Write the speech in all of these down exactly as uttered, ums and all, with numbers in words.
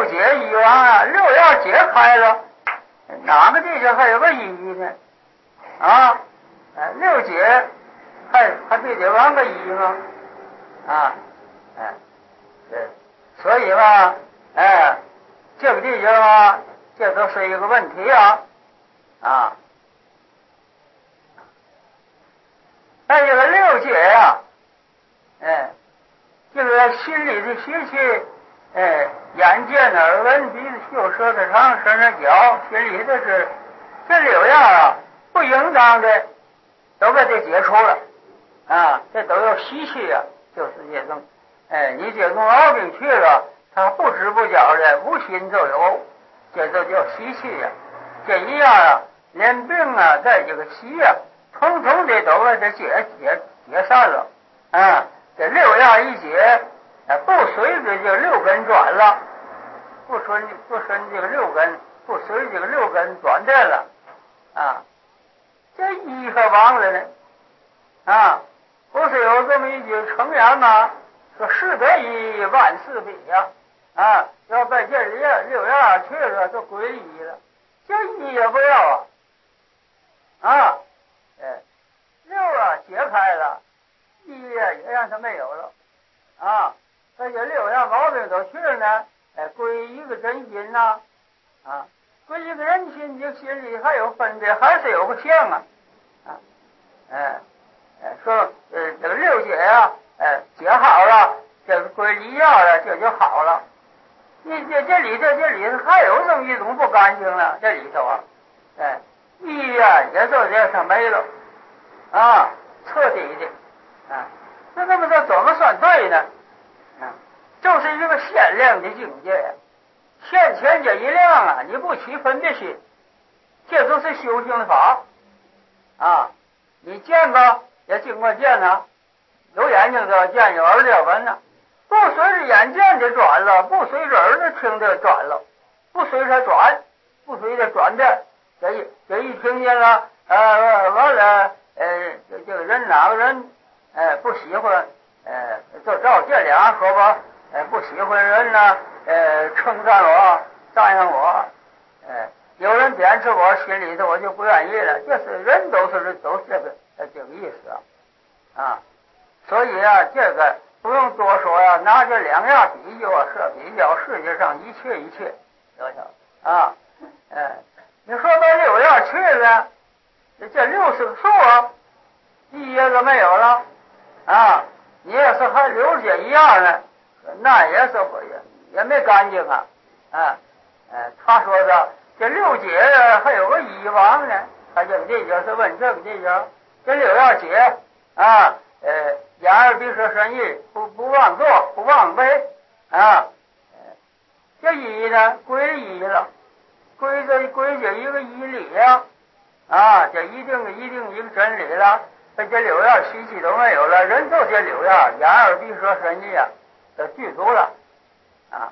六解一王啊，六爻解开了，哪个地方还有个一呢？啊，哎，六解还还必得往个一吗？啊，哎，对，所以嘛，哎，这个地方啊，这都是一个问题啊，啊，那这个六解呀，哎，这个心里的习气，哎，眼见耳闻鼻子嗅舌的尝身的脚，心里的是这六样啊，不应当的都给它解除了啊，这都有习气啊，就是这种，哎，你这种毛病去了，他不知不觉的无心就有，这就叫习气呀、啊。这一样啊，连病啊，在这个习啊，统统的都给它解解解散了啊。这六样一解，哎，不随着这个六根转了，不顺不顺这个六根，不随这个六根转变了啊。这一和亡了呢啊，不是有这么一句成言吗？说事得一万事比呀啊，要在这里六样去了就归一了，这一也不要啊啊，哎，六啊解开了，一呀也让它没有了啊，这些六样毛病都去了呢，哎，归一个真心呐 啊, 啊，归一个人心，这心里还有分别，还是有个相啊啊，哎。哎，说呃这个六解呀、啊，哎解好了，这个归一样了，这就好了。你这这里这这里头还有这么一种不干净了，这里头啊，哎一呀、啊、也就这上没了啊，彻底的啊，那那么这怎么算对呢？啊，就是一个限量的境界呀、啊，现前这一量啊，你不起分别心，这就是修行的法啊，你见吧。也经过见呢，有眼睛的见，有耳的闻呢，不随着眼见的转了，不随着耳的听的转了，不随着转，不随着转变，这一这一听见了，呃，完了，呃，这这个人哪个人，呃，不喜欢，呃，就照这两说吧，呃，不喜欢人呢，呃，称赞我，赞扬我，呃，有人贬斥我，心里头我就不愿意了，这是人都是都是这个。呃，这个意思啊，啊，所以啊，这个不用多说呀、啊，拿这两样比较啊，是比较世界上一切一切，瞧瞧啊，哎，你说到六样去了，这六是个数啊，一也都没有了啊，你要是还留这一样呢，那也是不也也没干净啊，啊，哎，他说的这六解还有个一王呢，他这个这就是问这个这个。这六要解啊，呃，眼耳鼻舌身意，不不妄作，不妄为啊。这一呢，归一了，归这归这一个一理呀、啊，啊，这一定一定一个真理了。这这六样习气都没有了，人就这六样，眼耳鼻舌身意啊，都具足了啊。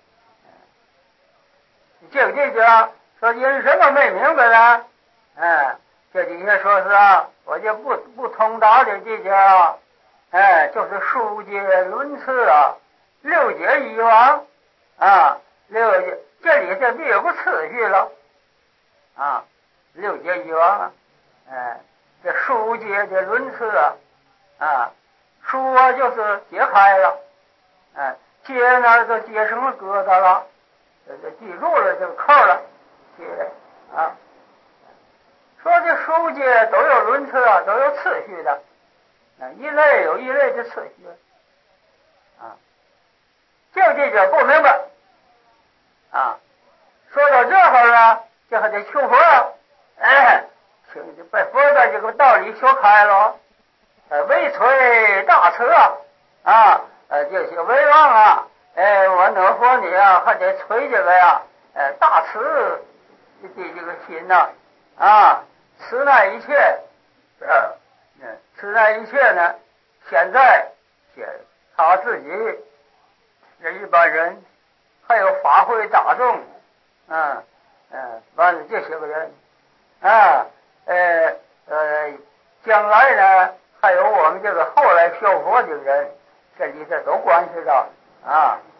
这个这个说因什么没明白呢？哎。这底下说是啊，我就不不通达的这家，哎，就是书解论次啊，六解一王啊，六解这里这必有个次序了啊，六解一王啊，哎，这书解的论次啊，啊，书啊就是解开了，哎，解呢就解成了疙瘩了，这这记住了就扣了，解啊。说这书界都有轮次啊，都有次序的，啊，一类有一类的次序，啊，这个记者不明白，啊，说到这会儿呢，这还得求佛啊，哎，请把佛的这个道理说开了，呃，为垂大慈啊，啊，呃，这些为王啊，哎，我那佛你啊，还得垂这个呀，呃，大慈的这个心呐、啊，啊。此乃一切，呃，此乃一切呢？现在，他自己这一般人，还有法会大众，嗯嗯，完了这些个人，啊，呃呃，将来呢，还有我们这个后来学佛的人，这里头都关系到啊，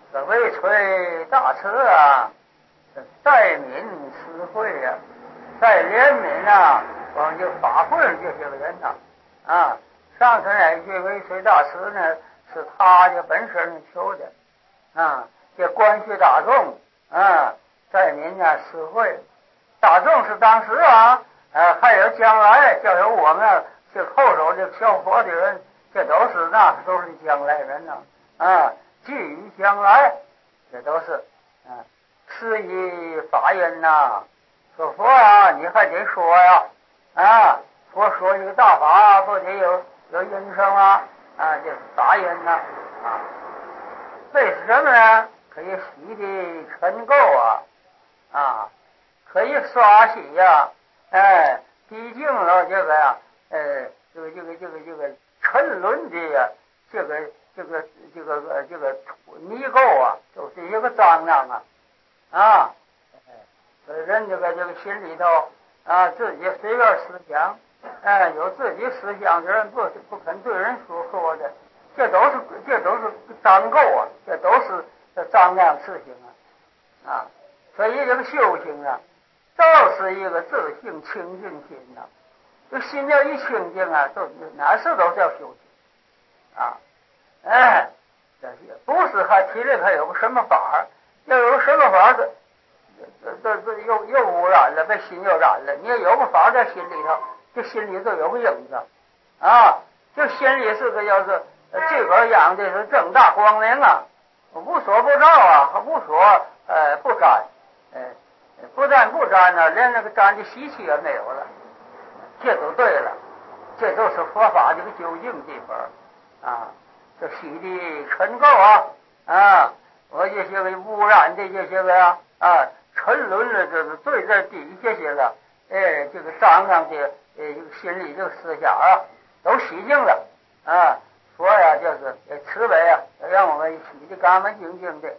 这为垂大慈啊，在民施惠呀，在怜悯啊，我们就法会这些个人呐，啊，上次那句为垂大慈呢，是他这本身求的，啊，这关系大众啊，在民啊施惠，大众是当时啊，呃，还有将来，叫有我们这后手这效佛的人，这都是那都是将来人呐，啊，寄予将来，这都是，啊，是以法音呐，说佛啊，你还得说呀，啊，佛说一个大法，不得有有音声啊，啊，这是法音呐，啊，为什么呢？可以洗涤尘垢啊，啊，可以刷洗呀，哎，毕竟了这个呀，呃，这个这个这个这个沉沦的呀，这个这个这个呃这个泥垢啊，都是一个脏量啊，啊，人这个这个心里头啊，自己随便思想，哎，有自己思想的人不不肯对人说说的，这都是这都是脏垢啊，这都是脏量事情啊，啊，所以这个修行啊，都是一个自性清净心呐、啊，这心要一清净啊，都哪事都叫修行啊，哎，这不是还体里还有个什么法，要有什么法的。这这这又又污染了，被心又染了。你要有个法在心里头，这心里头有个影子啊，这心里是个要是这边养的是正大光明啊，无所不照啊，无所呃不沾，呃不但不沾呢，连那个沾的习气也没有了，这都对了，这都是佛法这个究竟地方啊，这洗涤尘垢啊啊，我这些个污染的这些个呀啊。沉沦了，这是最在底下些了，哎，这个脏量的，呃，心里这个思想啊，都洗净了啊。佛呀，就是慈悲啊，让我们洗的干干净净的。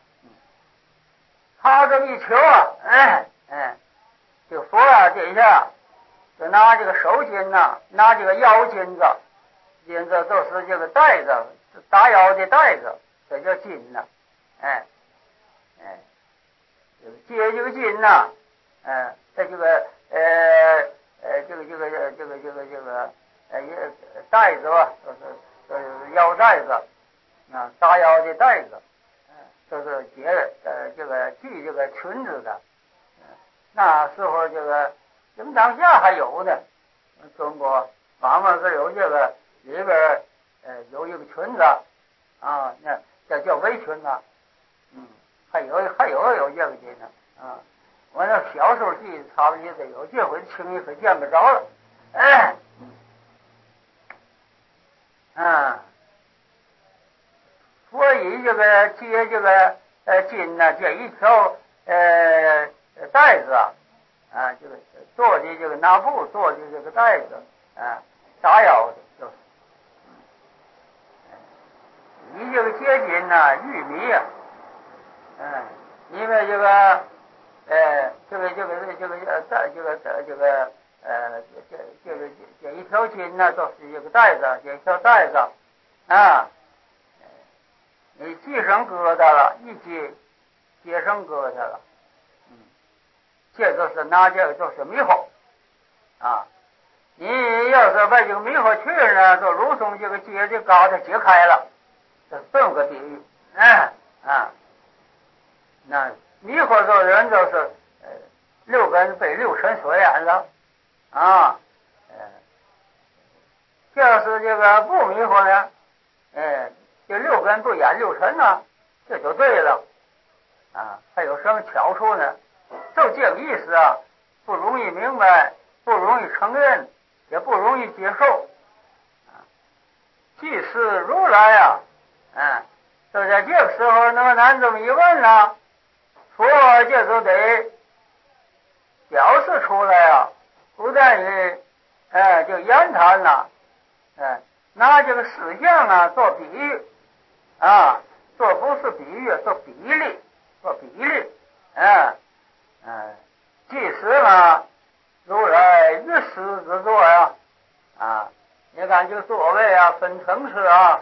他这么一求啊，哎哎，这佛啊底下就拿这个手巾呐、啊，拿这个腰巾子，巾子都是这个带子，打腰的带子，这叫巾呐、啊，哎哎。接这个筋呐，嗯，在这个呃呃这个这个这个这个这个呃带子吧，都是都是腰带子啊，扎腰的带子，嗯，都是结呃这个系这个裙子的，那时候这个我们当下还有呢，中国旁边是有这个里边呃有一个裙子啊，那叫叫围裙啊，嗯。还有还有有这个的呢啊！我那小时候记得差不多得有，这回轻易可见不着了。哎，啊，所以这个接这个呃筋呢，这一条呃带子啊，啊，这个做的这个拿布做的这个带子啊，扎腰的就是。你这个接筋呢，玉米啊，嗯。因为这个，呃，这个这个这个呃带这个这个呃这这个这一条筋呢，都是一个带子，这一条带子啊，你系上疙瘩了，一系系上疙瘩了，嗯，这就是拿这个就是迷惑啊。你要是把这个迷惑去呢，就如同这个结的疙瘩解开了，这是这么个比喻，哎啊。那迷惑着人就是呃六根被六尘所染了啊，呃，要是这个不迷惑呢，哎，这六根不染六尘呢，这就对了啊。还有什么巧处呢？就这个意思啊，不容易明白，不容易承认，也不容易接受啊。即是如来啊，嗯，就在这个时候，那么咱这么一问呢？佛这就得表示出来啊，不但是哎就言谈呐，哎拿这个实相啊做比喻啊，做不是比喻，做比例，做比例，哎哎，即使呢如来于师之座呀啊，你看这个座位啊分层次啊，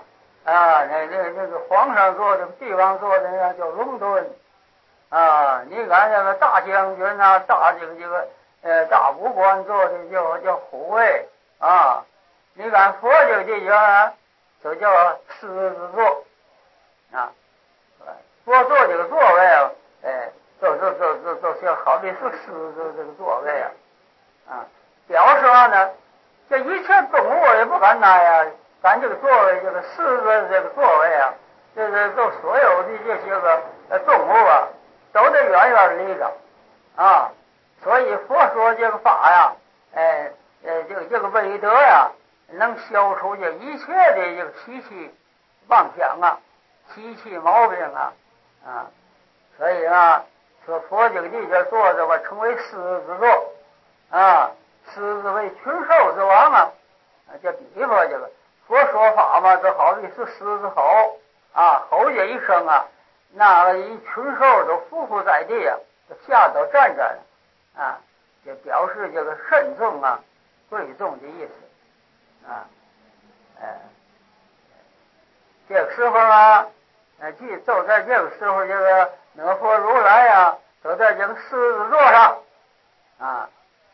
啊，那那那个皇上做的，帝王做的那叫龙盾。啊，你看那个大将军啊，大这个这个呃大武官做的叫叫虎卫啊。你看佛这个地方就叫狮子座啊。佛坐这个座位啊，哎，都都都都都是好比是狮子这个座位啊啊。表示上呢，这一切动物也不敢拿呀，咱这个座位这个狮子这个座位啊，这个都所有的这些个呃动物啊。都得远远离着啊，所以佛说这个法呀，哎呃这个这个威德呀，能消除这一切的这个习气妄想啊、习气毛病啊啊，所以啊，说佛这个地界坐着吧，称为狮子座啊，狮子为群兽之王啊，这比方这个佛说法嘛，就好比是狮子吼啊，吼这一声啊。那一群兽都匍匐在地啊，都吓都站着了啊，也表示这个慎重啊、贵重的意思啊。哎，这个时候啊，呃，即就在这个时候，这个那佛如来啊，都在这个狮子座上啊，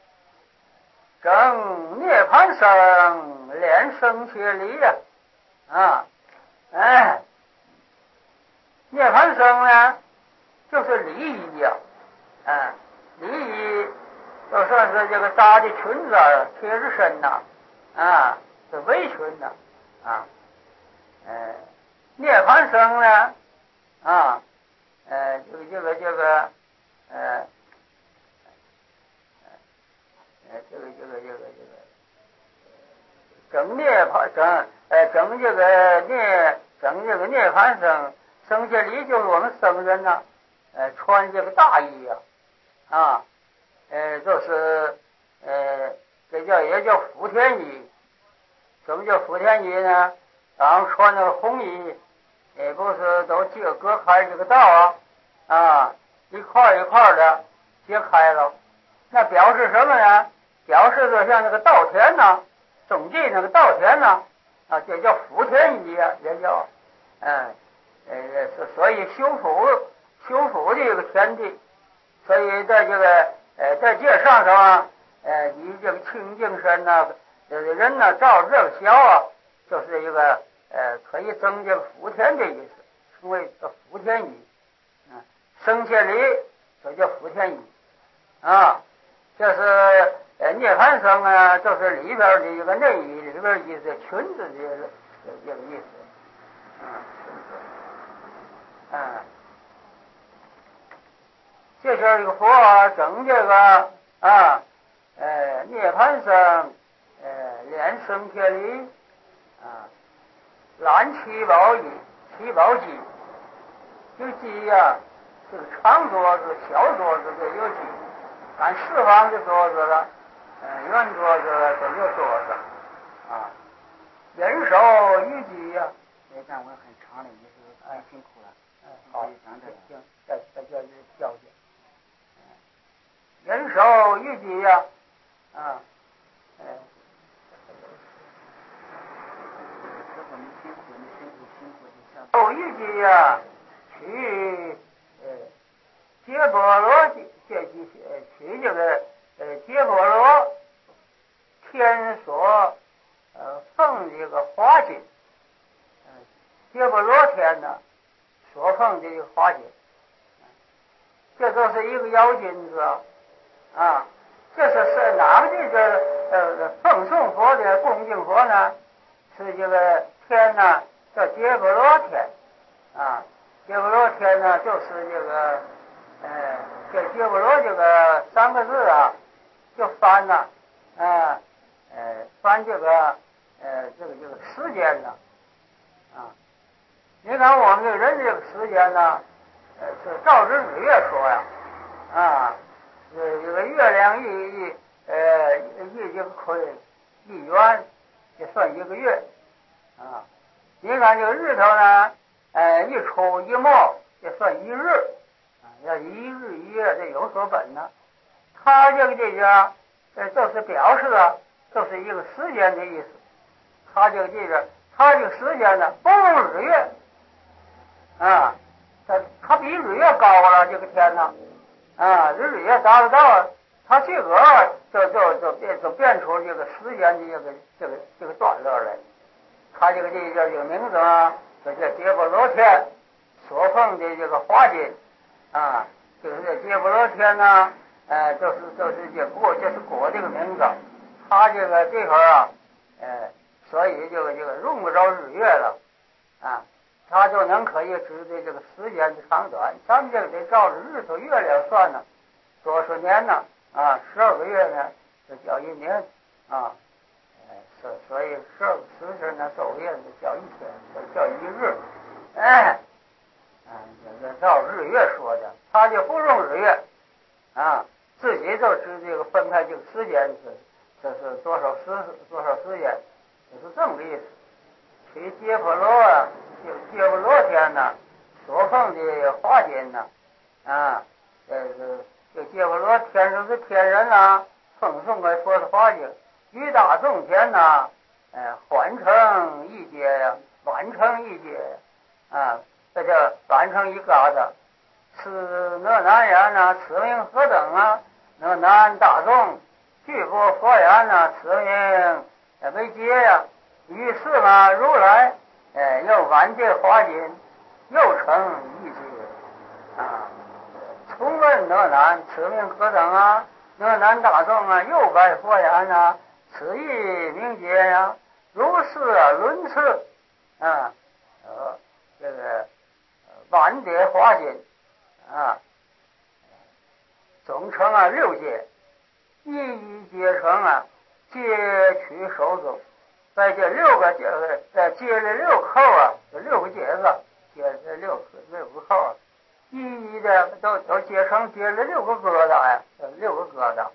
正涅盘生，连生切离呀啊，哎。涅盘生呢，就是礼仪呀，啊，礼仪就算是这个扎的裙子贴着身呐，啊，是围裙呐，啊，呃，涅盘生呢，啊，呃，这个这个这个，呃，呃，这个这个这个这个，整涅盘整，呃，整这个涅整这个涅盘生。生下礼就是我们僧人呢，呃，穿这个大衣呀、啊，啊，呃，就是呃，这叫也叫福田衣。什么叫福田衣呢？咱们穿那个红衣，也不是都这隔开这个道啊，啊，一块一块的揭开了，那表示什么呢？表示着像那个稻田呐，种地那个稻田呐，啊，这叫福田衣啊，也叫，嗯。呃，所以修复修复这个田地，所以在这个呃在这上头啊，呃，你这个清净身呐，呃人呢照这个小啊，就是一个呃可以增这个福田的意思，称为个福田衣啊，生切礼这叫福田衣啊，这是呃涅盘生啊，就是里边的一个内衣里边意思，裙子的这个意思啊。嗯，这是一个佛啊，整这个啊，呃，涅盘生，呃，连生铁力啊，蓝七宝衣，七宝鸡，这个鸡呀，这个长桌子、小桌子都有鸡，按四方的桌子了，呃，圆桌子都有桌子啊，人手一鸡呀，这站稳很长的，也是太辛苦了。好，行，在在这里教训。人手一机呀，啊，哎，手一机呀，取呃结波罗这这些取这个呃结波罗天所呃奉这个花金，呃结波罗天呢。所奉这个花金，这都是一个妖金子啊！这是是哪个这个呃奉送佛的恭敬佛呢？是这个天呢叫结波罗天啊，结波罗天呢就是这个呃这结波罗这个三个字啊，就翻呢啊呃翻这个呃这个这个时间呢啊。你看我们这个人这个时间呢，呃，是照日日月说呀，啊，这这个月亮一一呃一这个亏一圆，就算一个月，啊，你看这个日头呢，呃，一出一没，就算一日，啊，要一日一月这有所本呢。它这个这个，呃，就是表示啊，就是一个时间的意思。它这个这个， 他这个时间呢不用日月啊，他他比日月高了这个天呢啊，日月达不到，他这个就就就变就变出这个时间的这个这个这个段落来。他这个这个这个名字啊，就叫杰波罗天所奉的这个华金啊，就是这杰波罗天呢，呃，就是就是这国，这是国这个名字。他这个这会儿啊，呃，所以这个这个用不着日月了啊，他就能可以知道这个时间的长短。咱们这个得照着日头月亮算呢，多少年呢？啊，十二个月呢，就叫一年啊。所所以十二个时辰呢，昼夜就叫一天，就叫一日。哎，啊，这个照日月说的，他就不用日月啊，自己就知这个分开这个时间是这是多少时多少时间，就是这么个意思。取杰波罗啊，这个杰波罗天呢，所奉的华金呢，啊，这是这杰波罗天上是天人啊，奉送给佛的华金。于大众天呐，呃，缓成一节呀，完成一节啊，这叫完成一疙瘩。是那难言呐，此名何等啊？那难大众具不佛言呐，此名为节呀。于是嘛，如来呃又完这华金，又成一节啊。重问那难，此名何等啊？那难大众啊，又拜佛言呐。此意名节呀，如是啊轮次啊，呃，这个万叠华金啊，总称啊六节，一一结成啊，皆取手中，在这六个结在接了六扣啊，这六个结子，接这六六个扣啊，一一的都都结成结了六个疙瘩呀，六个疙瘩。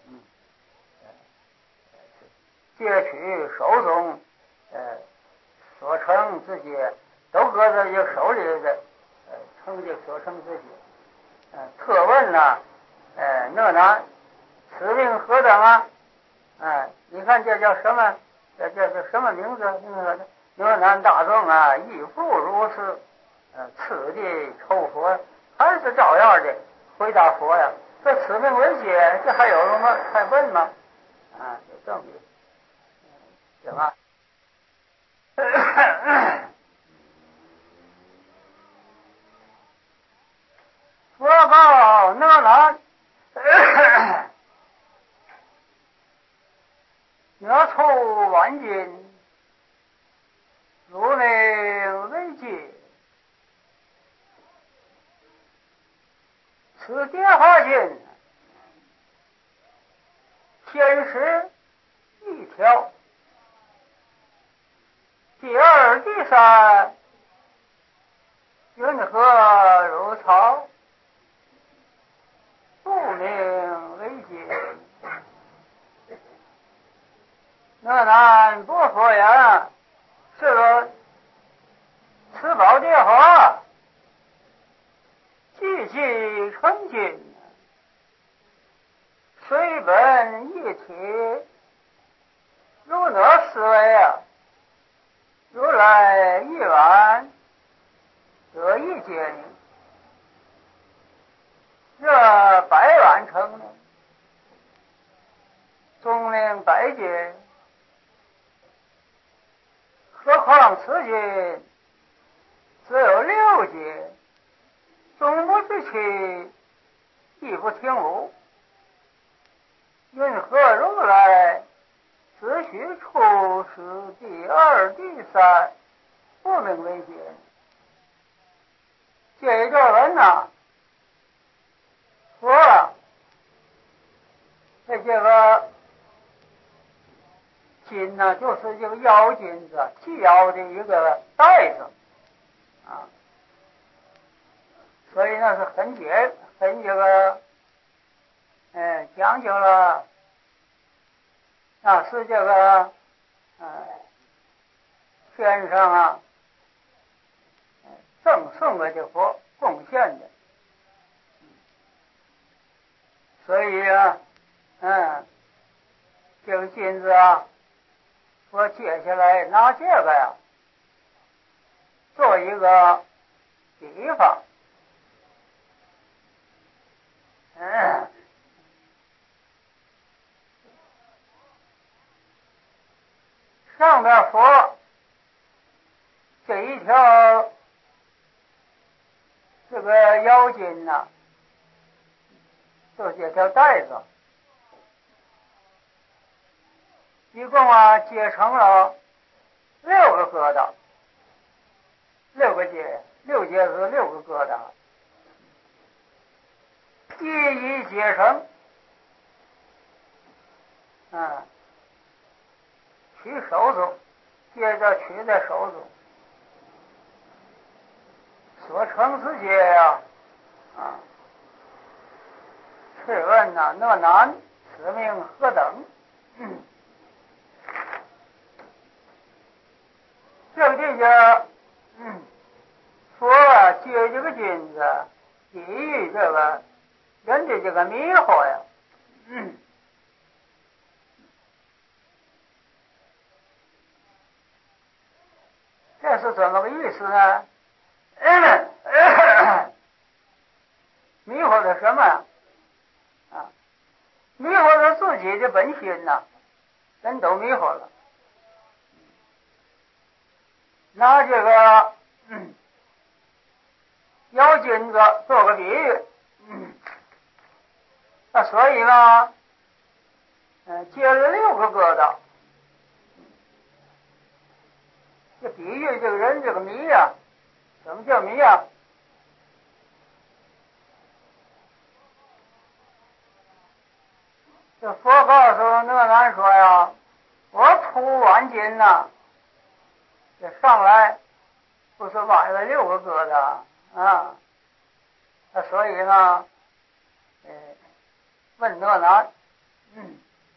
借取手中，呃，所成自己都搁在这手里的，呃，成就所成自己。呃，特问呢，呃，那难，此名何等啊？哎、呃，你看这叫什么？这这是什么名字？那个那难大众啊，亦复如此。呃，此地抽佛，还是照样的回答佛呀。这此名为解，这还有什么还问吗？啊，就这么一个。行啊，佛告那难，若出万金，如名为戒，此蝶花金，天时一条。第二、第三，云何如草？不名为戒。那难不佛言，是说此宝蝶花，寂寂纯净，水本一体，如那思维啊。如来一晚得一劫呢，这百万成呢，总令百劫，何况此劫只有六劫，总不知其亦不听吾，云何如来只许出世第二、第三，不名为戒。这一段文呐，说了，这这个金呢，就是这个腰金子系腰的一个带子啊，所以那是很解很这个，嗯，讲究了。那是这个，呃，天上啊，赠送给这佛贡献的，所以啊，嗯，这个金子啊，我接下来拿这个呀， 做一个比方。嗯，上边佛这一条这个腰巾呐、啊，就这条带子，一共啊结成了六个疙瘩，六个结，六结是六个疙瘩，一一结成，嗯，取手中，接着取在手中，所成之结呀、啊，啊，试问呐、啊，那男此命何等？嗯，这个地界，嗯，说啊，接这个金子，比喻这个人的这个迷惑呀，嗯，这是怎么个意思呢？嗯嗯、迷惑的什么呀？啊，迷惑了自己的本心呐、啊，人都迷惑了。拿这个嗯腰金子做个比喻，嗯，那所以呢，嗯，接了六个疙瘩，这比喻这个人这个迷呀、啊，什么叫迷呀、啊？这佛告诉那男说呀，我出完金呐，这上来不是崴了六个疙瘩啊，那所以呢，呃，问那男，嗯。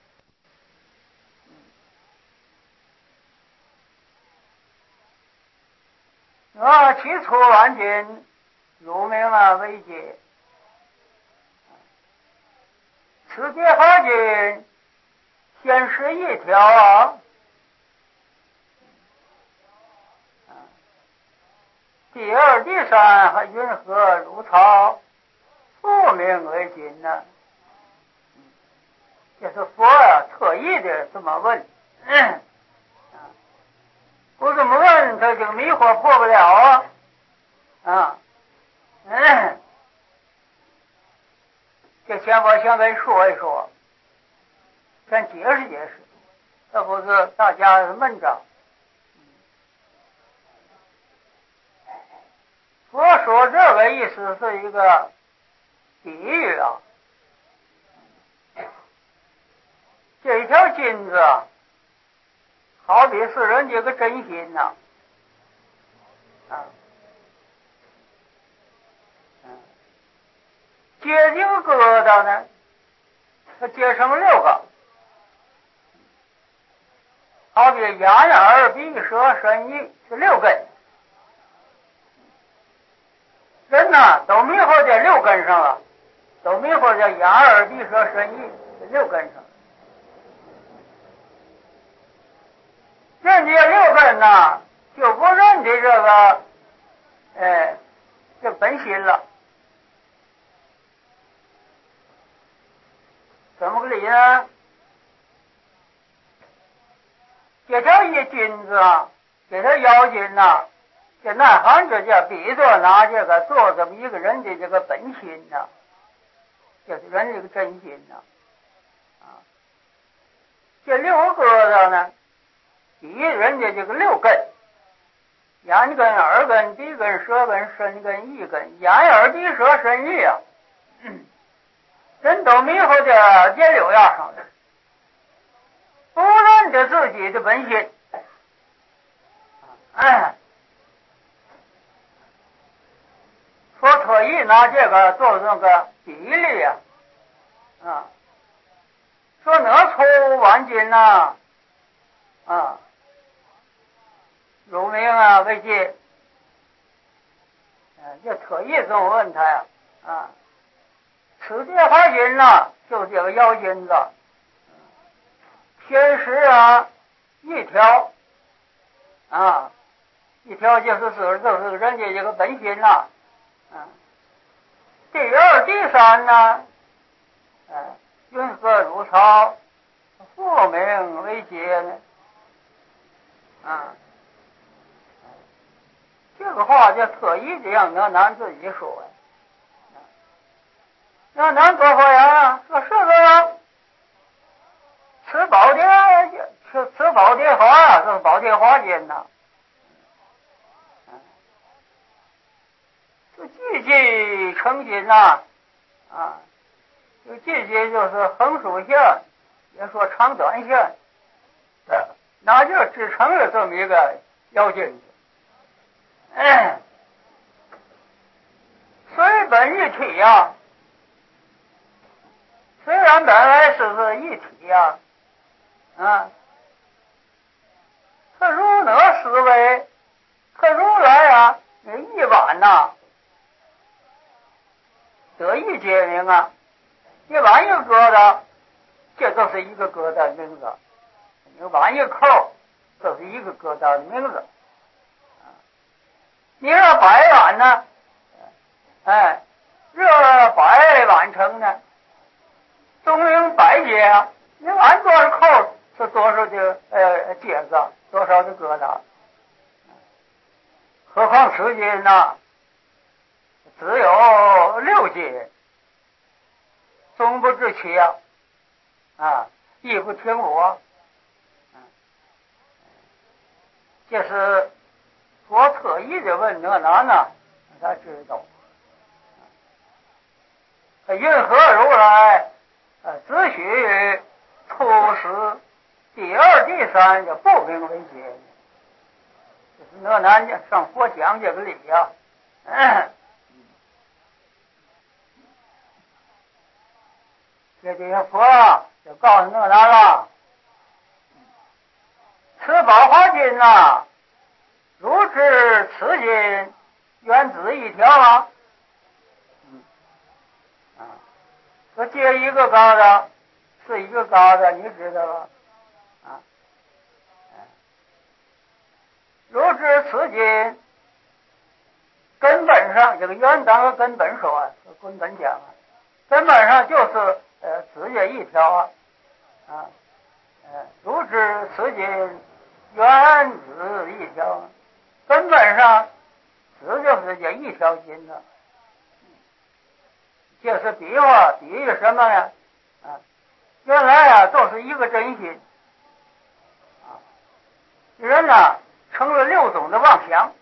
我起初完金，乳名啊为解，此地好金，先是一条啊，第二、第三还云何如草，复名为金呢？这是佛啊特意的这么问，嗯，不这么问，他这个迷惑破不了啊，啊，嗯，这先我先跟说一说，先解释解释，这不是大家的闷着。佛说这个意思是一个比喻啊，这一条金子啊，好比是人这个真心呐、啊，啊，嗯，结这个疙瘩呢，它结成六个，好比眼耳鼻舌身意是六根，人呐都迷惑在六根上了，都迷惑在眼耳鼻舌身意这六根上，人这六根呐就不认的这个，哎，这本心了。怎么个理呢？这条一金子啊，这条腰金呐、啊，这内行这叫比作拿这个做这么一个人的这个本心呐、啊，就是人这个真心呐、啊，啊，这六个疙瘩呢，比喻人家这个六根，眼根、耳根、鼻根、舌根、身根、意根，眼耳鼻舌身意啊，嗯，人都迷惑在这六样上的，不认得自己的本心。哎，说特意拿这个做那个比例呀、啊，啊，说哪出完金呐，啊，乳名啊为戒，嗯、啊，就特意这么问他呀，啊，此地花金呐，就这个腰金子，天时啊一条，啊， 一条就是说就是人家这个本心呐、啊，第二第三呢，嗯，云何如草，复名为节呢？啊，这个话就特意的让那男自己说呀。那男多说呀，说是个吃宝殿，吃吃宝殿花啊，这是宝殿花间呐。这季季成金呐，啊，这季季就是横竖线，也说长短线，那就制成了这么一个妖精子。嗯，水本一体呀，虽然本来是是一体呀，啊，可如哪思维，可如来啊，一碗呐，得意皆名啊，一碗一个疙瘩，这都是一个疙瘩的名字。你碗一扣，这是一个疙瘩的名字。你说百碗呢？哎，这百碗成呢，中名百节啊。你碗多少扣是多少的呃节子，多少的疙瘩。何况此节呢，只有六节，终不知其啊，啊，亦不听我。这是我特意的问哪哪呢，才知道。云何如来呃只许出师第二第三就不明为解，就是哪哪上佛讲这个理呀、啊。这这些佛就告诉哪哪了，此宝华经呐，如知此经原子一条啊。嗯啊，说接一个疙瘩是一个疙瘩，你知道吧？啊，如知此经根本上这个原当和根本说啊，根本讲啊，根本上就是呃直接一条啊啊，呃如知此经原子一条，根本上只就是这一条筋的。这是比划比喻什么呀？啊，原来啊都是一个真心啊，人呢成了六种的妄想。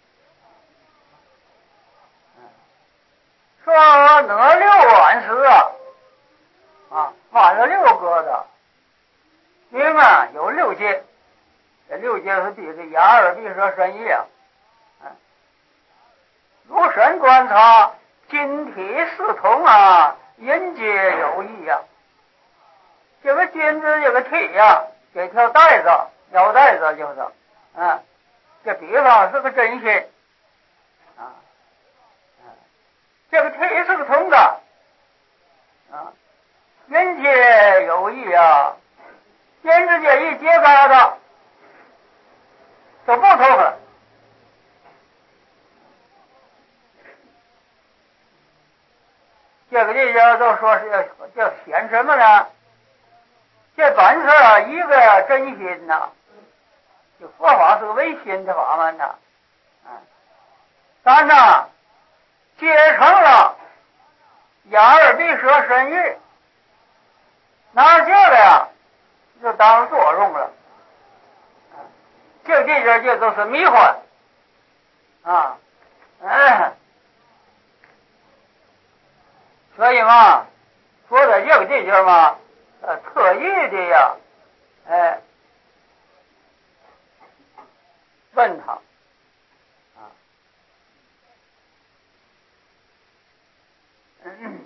说哪六碗时啊，啊，画了六疙瘩，明啊有六节，这六节是比这眼耳鼻舌身意啊，啊，如神观察，金体四通啊，人皆有异呀、啊。这个金子这个体呀、啊，这条带子腰带子就是，啊，这比方是个真心啊。这个体是个通的啊，人皆有异啊，人之间一结疙瘩就不通了。这个地方都说是要要显什么呢？这本是啊一个真心呐、啊，这佛法是个唯心的法门呐、啊，啊，但呢结成了眼耳鼻舌身意，拿这个呀就当作用了，啊，这地方这都是迷幻啊，嗯，所以嘛，说在这个地方嘛，呃，特意的呀，哎，问他啊，嗯，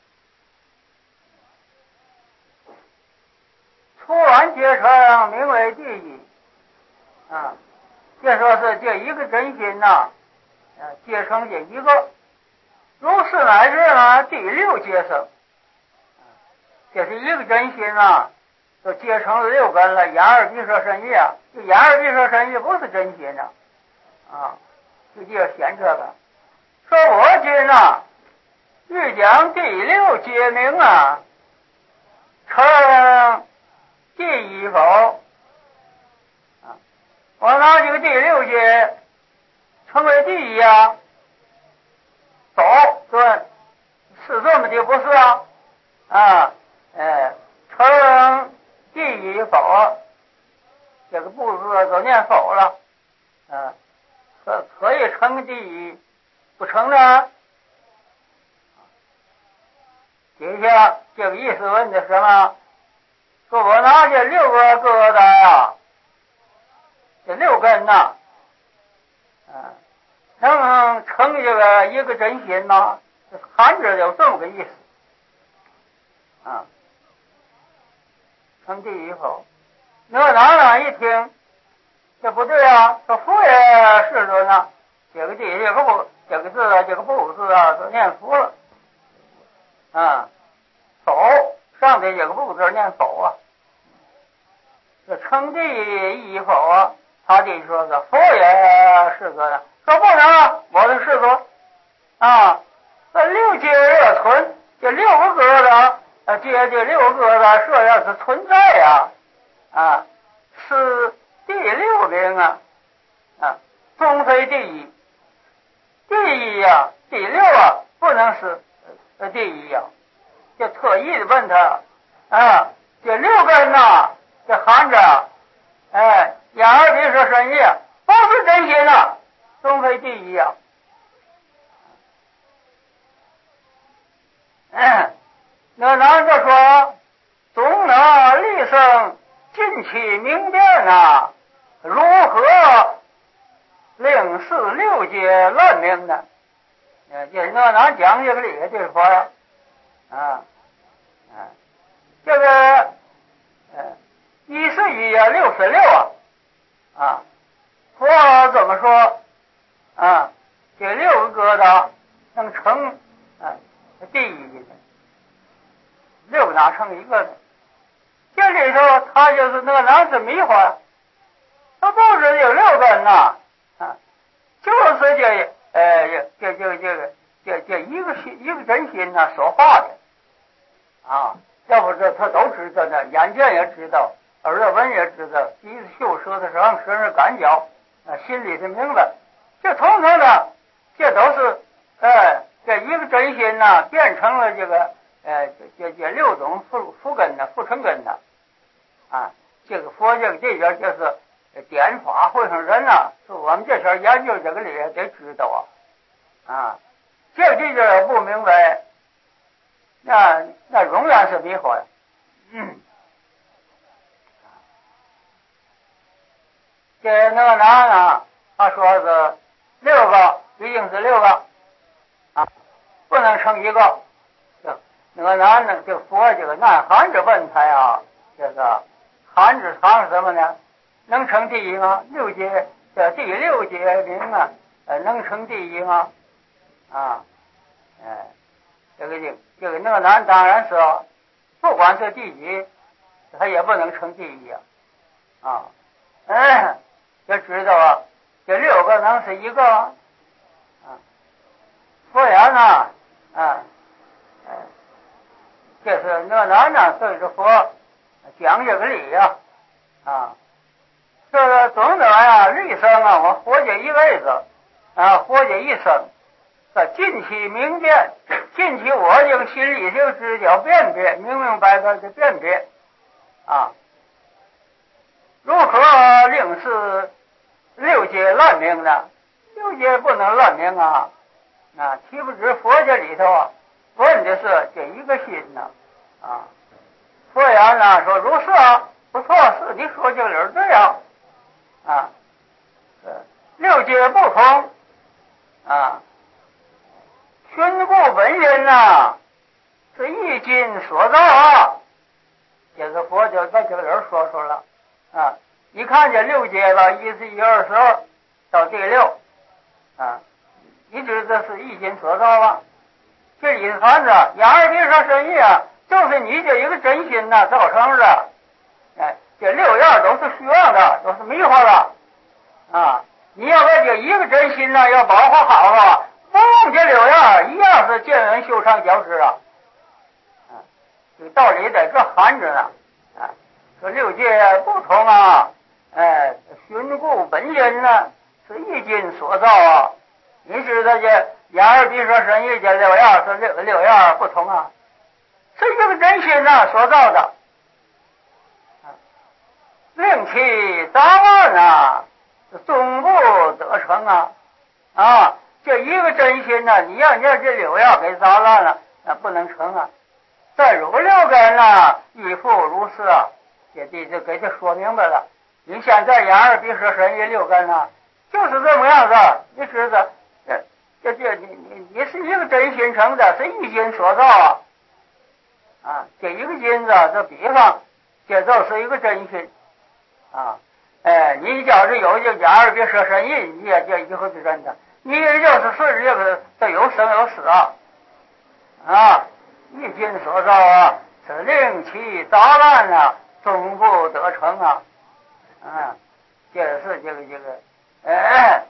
突然结成名为第一啊，这说是这一个真心呐、啊，呃，结成这一个，如是乃至呢第六结生，这是一个真心啊，就结成了六根了，眼耳鼻舌身意啊，这眼耳鼻舌身意不是真心啊，啊， 啊，就就要显这个。说我今呐，欲讲第六节名啊，称第一否？啊，我拿这个第六节称为第一啊，否对，是这么的不是啊？啊，哎，称第一否，这个不字就念否了，啊，可可以称第一，不成呢？底下这个意思问的什么？说我拿这六个疙瘩呀，这六根呐，啊，能不能成这个一个真心呢？含着有这么个意思啊。成第一否？那哪哪一听，这不对啊！说佛也是说呢，这个地这个不这个字啊，这个不字啊，都念佛了啊。否上的这个不字念否啊。这称第一否啊，他就说个佛也是个呢，说不能啊，我的是个啊。这六界热存，这六个疙瘩，呃，这这六个疙瘩，这要是存在呀，啊，是第六名啊，啊，终非第一，第一呀、啊，第六啊，不能是呃第一呀、啊，就特意的问他，啊，这六根呐，这含着，哎，眼耳鼻舌身意，不是真心呐，终非第一呀、啊。嗯，那咱就说，总能立生尽其明辨呐，如何令四六界乱明呢？呃，这那咱讲这个理就是说呀，啊，啊，这个呃一是一啊，六是六啊，啊，佛怎么说啊？这六个疙瘩能成啊第一呢？六个哪成一个呢？这里头他就是那个哪是迷惑，他不是有六根呐，啊，就是这呃这这这个这这一个心一个真心呐所化的啊，要不这他都知道呢，眼见也知道，耳朵闻也知道，鼻子嗅舌头上身上感觉啊，心里是明白，这通通的这都是呃这一个真心呐变成了这个呃这这六种副副根呢副成根呢啊，这个佛这个这边就是点法会上人呐，是我们这前研究这个理得知道啊啊，这这点不明白，那那永远是迷惑呀。嗯，这那个哪呢？他说是六个，一定是六个啊，不能成一个。这那个哪呢？这佛这个难含着问他呀，这个含着藏什么呢？能成第一吗？六节这第六节名啊，呃，能成第一吗？啊，哎，这个这这个那个男当然是，不管是第几，他也不能成第一啊，啊，哎，就知道啊，这六个能是一个啊，佛言呐，啊，哎，这是那个男呢，对着佛讲这个理呀，啊。啊这个总的呀，立生啊，我活这一辈子啊，活这一生，这尽其明辨，尽其我这个心里这个知觉辨别，明明白白的辨别啊，如何令是六界乱明呢？六界不能乱明啊！啊，岂不知佛这里头啊，问的是这一个心呢啊？佛言呢说如是啊，不错，是你说这理儿对啊。啊，六界不同啊，寻故本因呐，是一心所造啊。这个佛就把这个人说出了啊。你看这六界吧，一十一二十二到第六啊，你知这是一心所造吗？这里含着眼耳鼻舌身意啊，就是你这一个真心呐造成的。哎，这六样都是虚妄的，都是迷惑的。啊， 你要把这一个真心呢要保护好啊，凤这柳芽一样是见人修长交织啊。啊，这个道理在这含着呢。啊，说六界不同啊，哎，寻故本因呢是一心所造啊。你知道这眼耳鼻舌身意这六样是六六样不同啊，是一个真心呐、啊、所造的。令其杂乱啊，终不得成啊！啊，这一个真心呢、啊，你要让这六样给杂乱了，那不能成啊。再如六根呢，亦复如是啊。这这就给他说明白了。你现在眼耳鼻舌身意六根呢、啊，就是这么样子。你知道，这这这你你你是一个真心成的，是一心所造啊。啊，这一个心子，这比方，这就是一个真心。啊，哎，你要是有这眼耳鼻舌身意，你也这以后是真的。你就是顺着这个，这有生有死啊，啊，一心所造啊，是令其杂乱啊，终不得成啊，啊，这是这个这个，哎，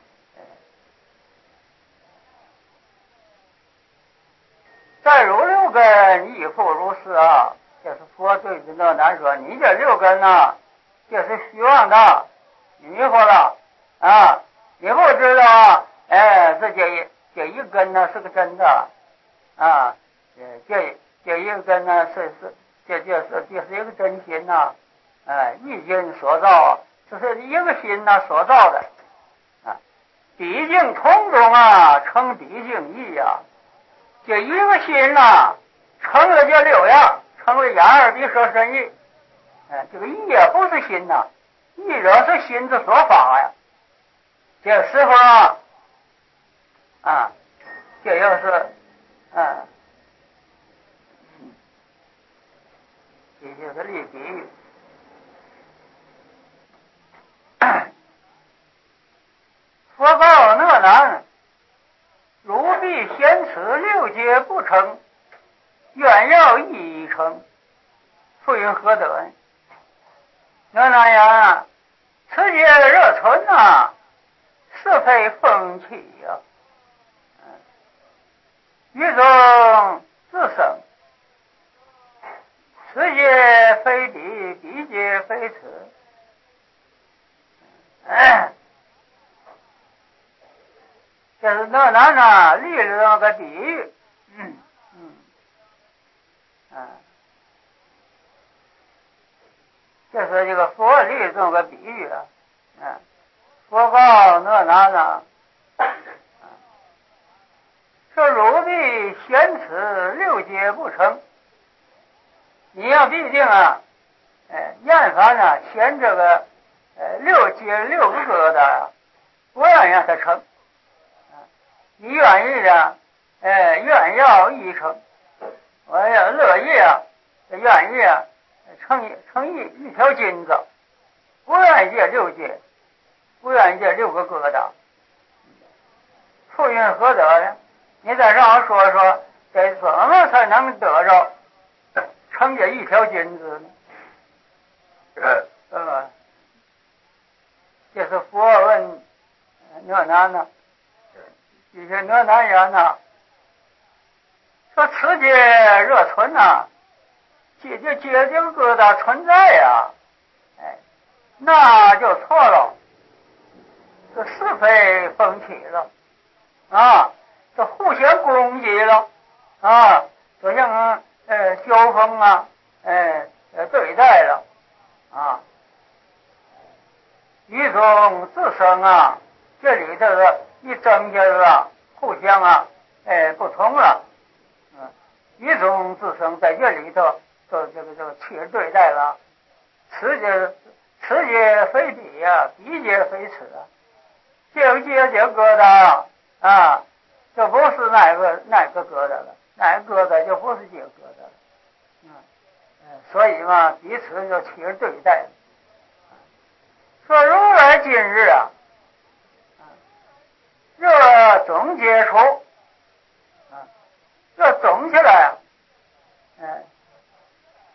再如六根亦复如是啊，这是佛对着那难说，你这六根呐、啊。这是虚妄的，迷糊了啊！你不知道啊？哎，这这这一根呢是个真的啊，这这一根呢是是这这是这是一个真心呐、啊，哎，一心所造，这是一个心呐、啊、所造的啊。毕竟同中啊，成毕竟异呀、啊，这一个心呐、啊，成了这六样，成为眼耳鼻舌身意。哎，这个意也不是心呐、啊，意者是心之所法呀。这时候啊，啊，这又是，啊，这就是例比喻。佛告讷男：汝必先此六界不成，愿要一成，复云何得？讷男呀，此界热存啊，是非风气呀、啊，于中自生。此界非彼，彼界非此。哎，这是讷男呢立了这么个比喻，嗯嗯啊，这是这个佛立这么个比喻啊，啊，佛告讷男呢，说汝必显此六界不成，你要必定啊，哎，厌烦呢显这个呃六界六个疙瘩，不愿让它成。你愿意的，哎，愿要一成，我要乐意啊，愿意啊，成一成一一条金子，不愿意这六界，不愿意这六个疙瘩，复运何得呢？你再让我说说，这怎么才能得着成这一条金子呢？呃，呃，这是佛问讷男呢。这些讷男言呐，说此界热存呐，这这这这个疙瘩存在呀、啊，哎，那就错了，这是非风起了啊，这互相攻击了啊，就像呃交锋啊，哎呃对待了啊，于中自生啊，这里头的一增加啊，互相啊，哎不同了，嗯，于中自生在这里头，就这个这个去对待了，此界此界非彼呀、啊，彼界非此啊，这个界这疙瘩啊，就不是那个那个疙瘩了，那个疙瘩就不是这个疙瘩了，嗯，所以嘛，彼此就去对待了。说如来今日啊，这总结除啊，这总起来啊，哎，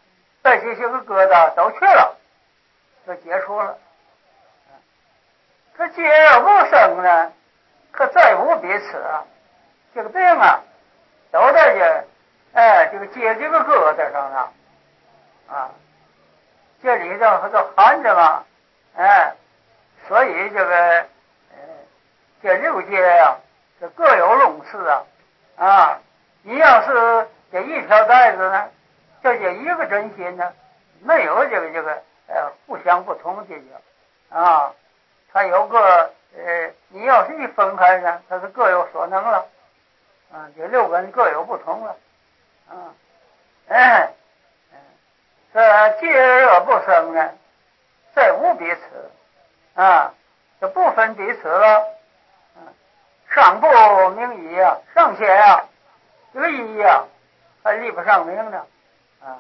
这些些个疙瘩都去了，就解除了。 可结而不生呢，可再无彼此啊。这个病啊，都在这，哎，这个结这个疙瘩上了啊。这里头它都含着嘛，哎，所以这个，呃，这六节呀、啊，这各有拢次啊，啊，你要是这一条带子呢，这就一个真心呢，没有这个这个呃互相不同这个啊，它有个呃，你要是一分开呢，它是各有所能了，啊，这六根各有不同了，啊，哎，这结而不生呢。再无彼此啊，就不分彼此了。啊、上不明一呀、啊，上写呀、啊，这个一呀、啊，还立不上名呢。啊，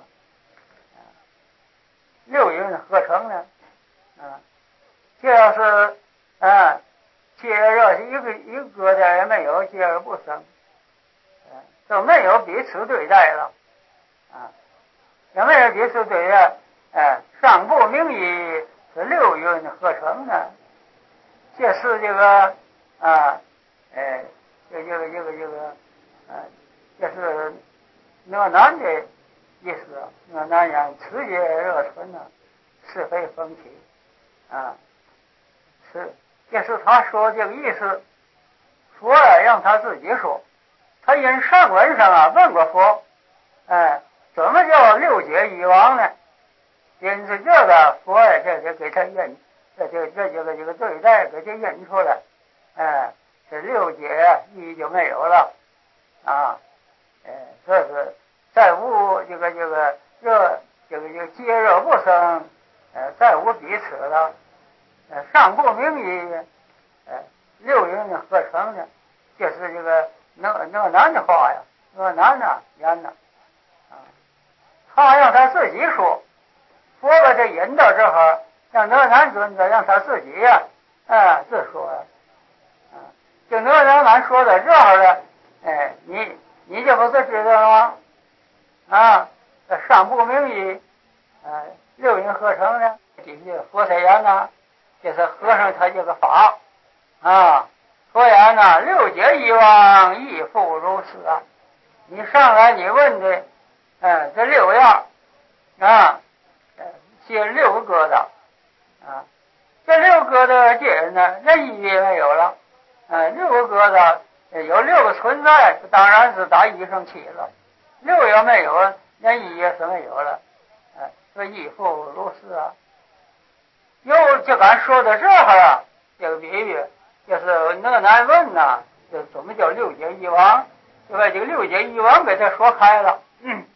六音合成呢。啊，这要是啊，结要是一个一个疙瘩也没有，结而不生，啊，都没有彼此对待了。啊，也没有彼此对待。哎，上不明一。是六运合成的，这是这个啊，哎，这这个这个这个，啊，这是哪南的意思啊？哪南讲此节热存呢，是非风起啊，是，这是他说这个意思。佛呀，让他自己说，他因上文上啊问过佛，哎，怎么叫六解一亡呢？因此，这个佛呀，这这给他印，这这这这个这个对待给他印出来，哎，这六解意义就没有了，啊，哎，这是再无这个这个热这个这个接热不生，呃，再无彼此了，呃，上不明义，呃，六音合成的，这是这个那那难的话呀，那难呐，难呐，啊，他让他自己说。佛把这引到这儿，让哪南尊者让他自己呀、啊，啊，自说呀、啊，啊，就哪哪南说到这儿了，哎，你你这不是知道了吗？啊，上不明义，啊，六音合成的，这些佛才言呐，这是和尚他这个法啊，佛言呐，六解一亡，亦复如此啊。你上来你问的，嗯，这六样啊。结六个疙瘩啊，这六疙瘩结人呢，那意义没有了。啊，六个疙瘩有六个存在，当然是打一上起了。六要没有，那意义是没有了。啊，这亦复如是啊。又就敢说到这儿啊，这个比喻就是那难问呐，就怎么叫六解一亡？就把这个六解一亡给他说开了。嗯，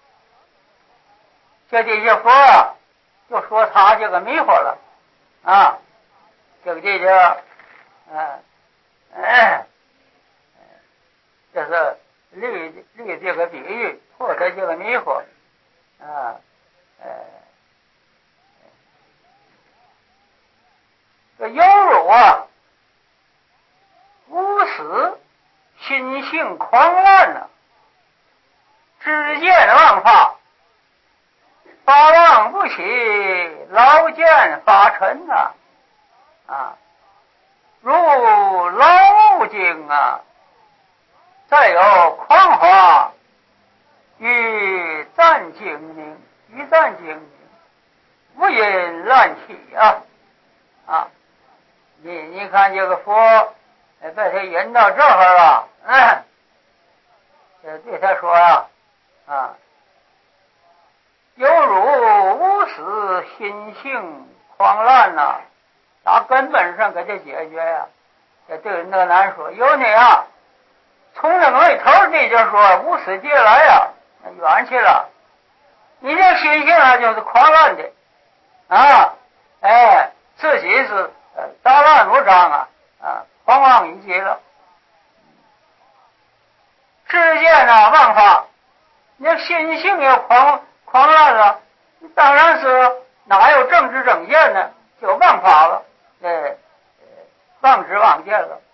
这这些佛啊。就说他这个迷惑了啊，这个这个，嗯，哎，这是立立这个比喻破他这个迷惑啊，呃，这有辱啊，无死，心性狂乱呐、啊，知见妄法。发妄不起，劳见发沉呐、啊，啊，如劳务经啊，再有狂花与战精明，与战精明，无因乱起啊，啊，你你看这个佛，哎，把他引到这儿了，嗯，这对他说啊，啊。有辱无死，心性狂乱呐、啊，打根本上给他解决呀、啊。这对那难说，有你啊，从那个头你就说无死劫来呀、啊，远去了。你这心性啊，就是狂乱的啊，哎，自己是呃杂乱无章啊，啊，狂妄已极了。知见啊，妄法，你心性也狂。狂乱了，当然是哪有正知正见呢？就妄法了，哎，妄知妄见了，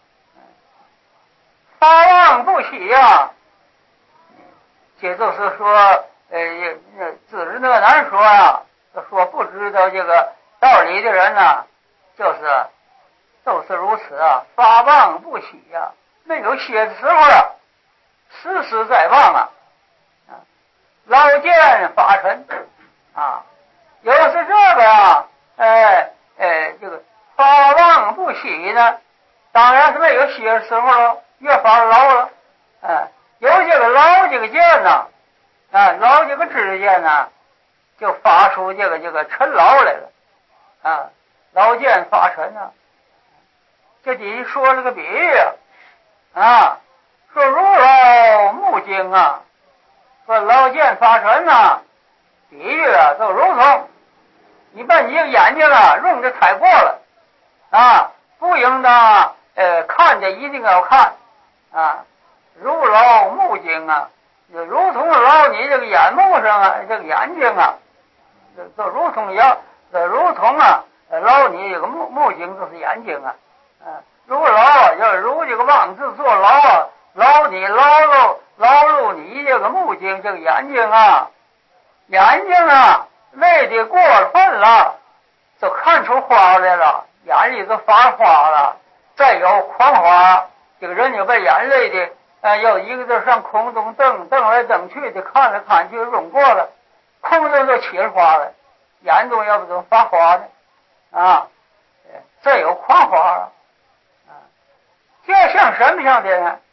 发妄不起呀、啊。这就是说，呃，自知那难说啊，说不知道这个道理的人呢、啊，就是都是如此啊，发旺不喜呀、啊，没有歇的时候啊，时时在旺啊，啊，劳见发沉啊，有是这个呀，哎哎，这个发旺不喜呢，当然是没有歇的时候了，越发劳了，哎，有这个劳这个见呐，啊，劳这个之间呢，就发出这个这个沉劳来了，啊，劳见发沉啊。这底下说了个比喻啊，说如劳木精啊，说劳见发沉呐，比喻啊，就如同你把你这个眼睛啊用的太过了啊，不应当呃看着一定要看啊，如劳木精啊，就如同劳你这个眼目上啊，这个眼睛啊，就就如同要就如同啊劳你这个目目睛就是眼睛啊，啊，如劳要如这个妄自作劳啊，劳你劳碌劳碌你这个目睛这个眼睛啊，眼睛啊累的过分了，就看出花来了，眼里都发花了，再有狂花，这个人就被眼泪的呃，要一个字上空中瞪瞪来瞪去的，看来看去用过了，空中就起了花了，眼中要不怎么发花呢？啊，这有狂花了啊！这像什么像的呢？